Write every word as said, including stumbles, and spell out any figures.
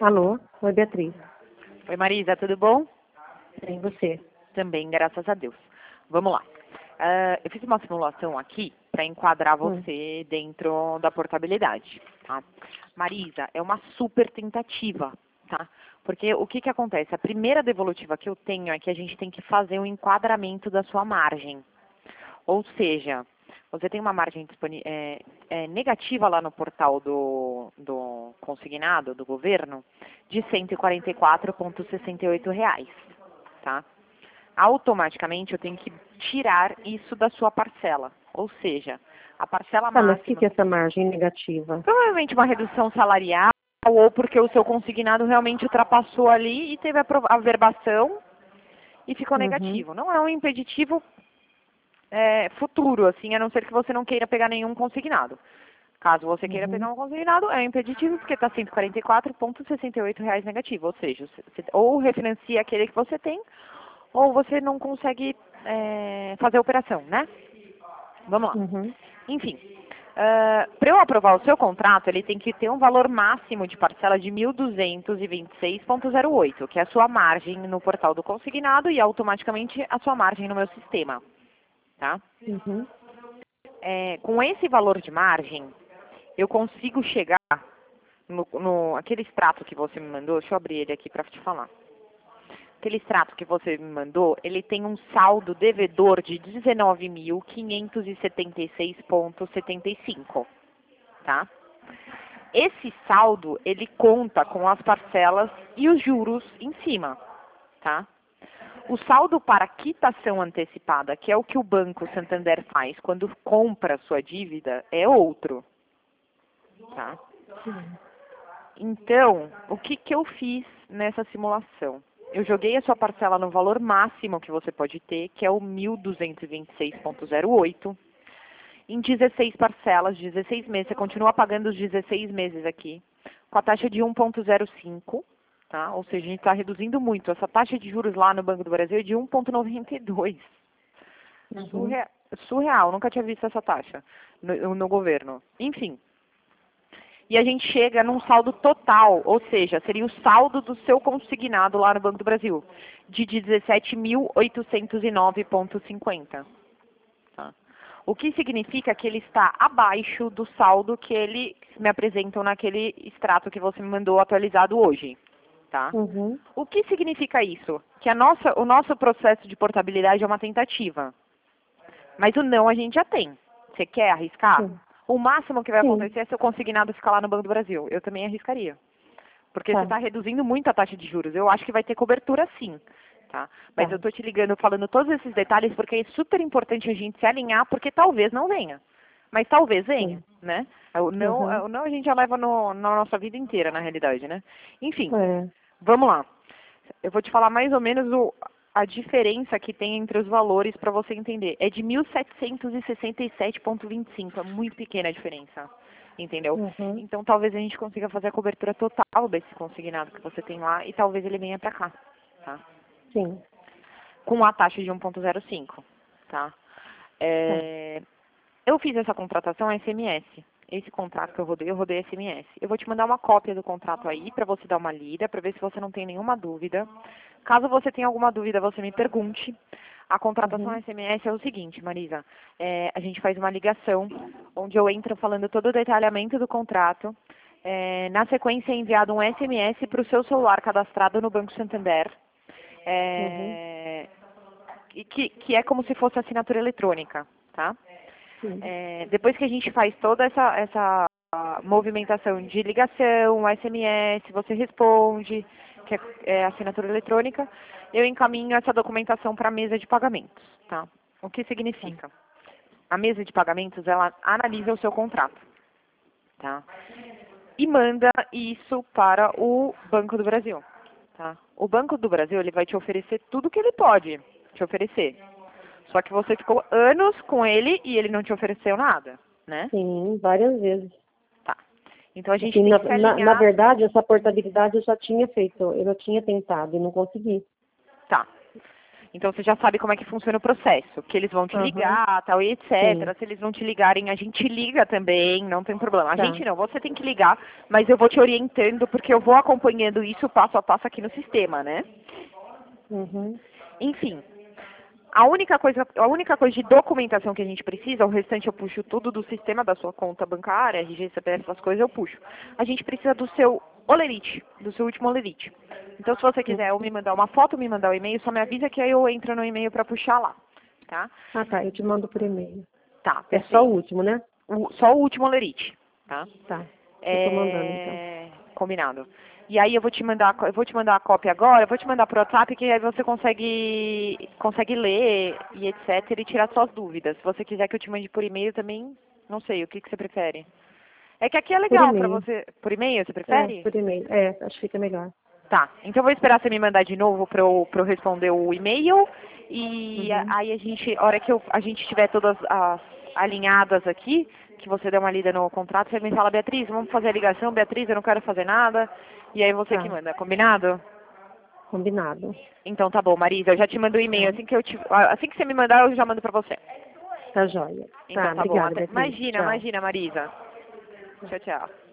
Alô, oi Beatriz. Oi Marisa, tudo bom? Bem, você? Também, graças a Deus. Vamos lá. Uh, eu fiz uma simulação aqui para enquadrar Hum. você dentro da portabilidade, tá? Marisa, é uma super tentativa, tá? Porque o que que acontece? A primeira devolutiva que eu tenho é que a gente tem que fazer um enquadramento da sua margem. Ou seja, você tem uma margem é, é, negativa lá no portal do, do consignado, do governo, de cento e quarenta e quatro vírgula sessenta e oito reais, tá? Automaticamente eu tenho que tirar isso da sua parcela. Ou seja, a parcela Ah, mas o máxima... que que é essa margem negativa? Provavelmente uma redução salarial, ou porque o seu consignado realmente ultrapassou ali e teve a averbação e ficou Uhum. negativo. Não é um impeditivo é, futuro, assim, a não ser que você não queira pegar nenhum consignado. Caso você queira Uhum. pegar um consignado, é um impeditivo porque está cento e quarenta e quatro vírgula sessenta e oito reais negativo. Ou seja, você ou refinancia aquele que você tem, ou você não consegue é, fazer a operação, né? Vamos lá. Uhum. Enfim, uh, para eu aprovar o seu contrato, ele tem que ter um valor máximo de parcela de mil duzentos e vinte e seis vírgula zero oito, que é a sua margem no portal do consignado e automaticamente a sua margem no meu sistema, tá? Uhum. É, com esse valor de margem, eu consigo chegar no, no aquele extrato que você me mandou. Deixa eu abrir ele aqui para te falar. Aquele extrato que você me mandou, ele tem um saldo devedor de dezenove mil quinhentos e setenta e seis vírgula setenta e cinco, tá? Esse saldo, ele conta com as parcelas e os juros em cima, tá? O saldo para quitação antecipada, que é o que o Banco Santander faz quando compra a sua dívida, é outro, tá? Então, o que que eu fiz nessa simulação? Eu joguei a sua parcela no valor máximo que você pode ter, que é o mil duzentos e vinte e seis vírgula zero oito, em dezesseis parcelas, dezesseis meses. Você continua pagando os dezesseis meses aqui, com a taxa de um vírgula zero cinco, tá? Ou seja, a gente está reduzindo muito. Essa taxa de juros lá no Banco do Brasil é de um vírgula noventa e dois. Uhum. Surreal, surreal, nunca tinha visto essa taxa no, no governo. Enfim. E a gente chega num saldo total, ou seja, seria o saldo do seu consignado lá no Banco do Brasil, de dezessete mil oitocentos e nove vírgula cinquenta. Tá? O que significa que ele está abaixo do saldo que eles me apresentam naquele extrato que você me mandou atualizado hoje. Tá? Uhum. O que significa isso? Que a nossa, o nosso processo de portabilidade é uma tentativa. Mas o não a gente já tem. Você quer arriscar? Sim. O máximo que vai Sim. acontecer é seu consignado ficar lá no Banco do Brasil. Eu também arriscaria. Porque Tá. você está reduzindo muito a taxa de juros. Eu acho que vai ter cobertura sim. Tá? Mas Tá. eu estou te ligando falando todos esses detalhes porque é super importante a gente se alinhar, porque talvez não venha. Mas talvez venha, Sim. né? O não, Uhum. o não a gente já leva no, na nossa vida inteira, na realidade, né? Enfim, É. vamos lá. Eu vou te falar mais ou menos o, a diferença que tem entre os valores para você entender. É de mil setecentos e sessenta e sete vírgula vinte e cinco, é muito pequena a diferença, entendeu? Uhum. Então talvez a gente consiga fazer a cobertura total desse consignado que você tem lá e talvez ele venha para cá, tá? Sim. Com a taxa de um vírgula zero cinco, tá? É, eu fiz essa contratação S M S. Esse contrato que eu rodei, eu rodei S M S. Eu vou te mandar uma cópia do contrato aí para você dar uma lida, para ver se você não tem nenhuma dúvida. Caso você tenha alguma dúvida, você me pergunte. A contratação Uhum. S M S é o seguinte, Marisa. É, a gente faz uma ligação, onde eu entro falando todo o detalhamento do contrato. É, na sequência é enviado um S M S para o seu celular cadastrado no Banco Santander. Uhum. É, e que, que é como se fosse assinatura eletrônica, tá? Sim. É, depois que a gente faz toda essa, essa movimentação de ligação, S M S, você responde, que é, é assinatura eletrônica, eu encaminho essa documentação para a mesa de pagamentos, tá? O que significa? A mesa de pagamentos, ela analisa o seu contrato, tá? E manda isso para o Banco do Brasil, tá? O Banco do Brasil, ele vai te oferecer tudo que ele pode te oferecer. Só que você ficou anos com ele e ele não te ofereceu nada, né? Sim, várias vezes. Tá. Então a gente Assim, tem na, que se na, na alinhar. verdade, essa portabilidade eu já tinha feito, eu já tinha tentado e não consegui. Tá. Então você já sabe como é que funciona o processo, que eles vão te Uhum. ligar, tal, e etcétera. Sim. Se eles não te ligarem, a gente liga também, não tem problema. A Tá. gente não, você tem que ligar, mas eu vou te orientando, porque eu vou acompanhando isso passo a passo aqui no sistema, né? Uhum. Enfim, a única coisa, a única coisa de documentação que a gente precisa, o restante eu puxo tudo do sistema da sua conta bancária, R G, C P F, essas coisas eu puxo. A gente precisa do seu olerite, do seu último olerite. Então se você quiser ou me mandar uma foto, me mandar um e-mail, só me avisa que aí eu entro no e-mail para puxar lá, tá? Ah, tá. Eu te mando por e-mail. Tá, É perfeito. só o último, né? O- só o último olerite, tá? Tá. Eu tô mandando, então. É... Combinado. E aí eu vou te mandar, a có- eu vou te mandar a cópia agora, eu vou te mandar por WhatsApp que aí você consegue, consegue ler e etcétera e tirar suas dúvidas. Se você quiser que eu te mande por e-mail também, não sei, o que, que você prefere? É que aqui é Por legal pra e-mail. você. Por e-mail, você É, prefere? por e-mail. É, acho que fica melhor. Tá, então eu vou esperar você me mandar de novo pra eu, pra eu responder o e-mail e a- Uhum. aí a gente, a hora que eu, a gente tiver todas as alinhadas aqui, que você der uma lida no contrato, você me fala, Beatriz, vamos fazer a ligação, Beatriz, eu não quero fazer nada, e aí você que Tá. manda, combinado? Combinado. Então tá bom, Marisa, eu já te mando o e-mail, Tá. assim que eu te, assim que você me mandar, eu já mando pra você. Tá joia. Então Tá, tá bom, obrigada, até, Beatriz. imagina, Tchau. imagina, Marisa. Tchau, tchau.